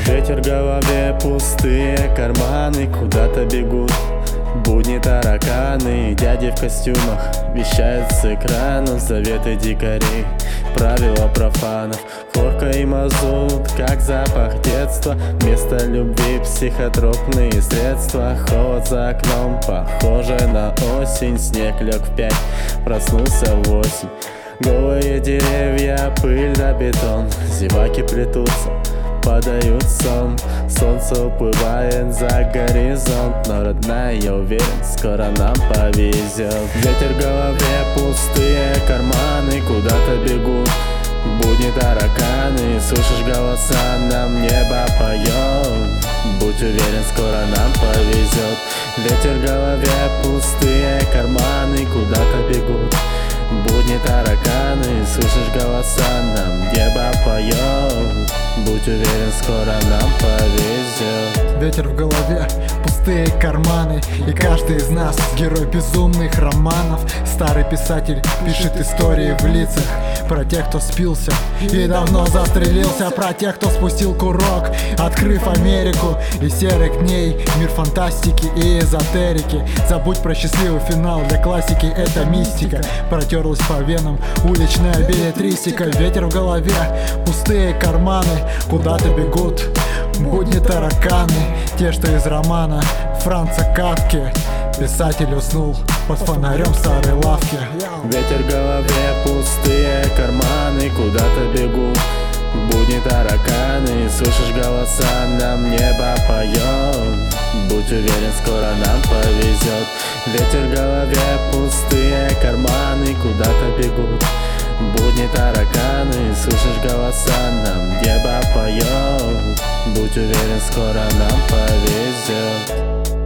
Ветер в голове, пустые карманы куда-то бегут. Будни тараканы, дяди в костюмах вещают с экранов заветы дикарей, правила профанов. Хлорка и мазут, как запах детства. Вместо любви психотропные средства. Холод за окном, похоже на осень. Снег лег в 5, проснулся в 8. Голые деревья, пыль на бетон. Зеваки плетутся, подают сон. Солнце уплывает за горизонт. Но, родная, я уверен, скоро нам повезет. Ветер в голове, пустые карманы куда-то бегут. Будни тараканы, слышишь голоса, нам небо поет. Будь уверен, скоро нам повезет. Ветер в голове, пустые карманы куда-то бегут. Будни тараканы, слышишь голоса, нам небо поет. Будь уверен, скоро нам повезет. Ветер в голове, пустые карманы. И каждый из нас герой безумных романов. Старый писатель пишет истории в лицах про тех, кто спился и давно застрелился, про тех, кто спустил курок, открыв Америку и серых дней. Мир фантастики и эзотерики. Забудь про счастливый финал, для классики это мистика. Протерлась по венам уличная беллетристика. Ветер в голове, пустые карманы куда-то бегут. Будни тараканы, те, что из романа Франца Кафки. Писатель уснул под фонарем старой лавки. Ветер в голове, пустые карманы куда-то бегут. Будни тараканы, слышишь голоса, нам небо поет. Будь уверен, скоро нам повезет. Ветер в голове, пустые карманы куда-то бегут. Будни тараканы, слышишь голоса, нам небо поет. Будь уверен, скоро нам повезет.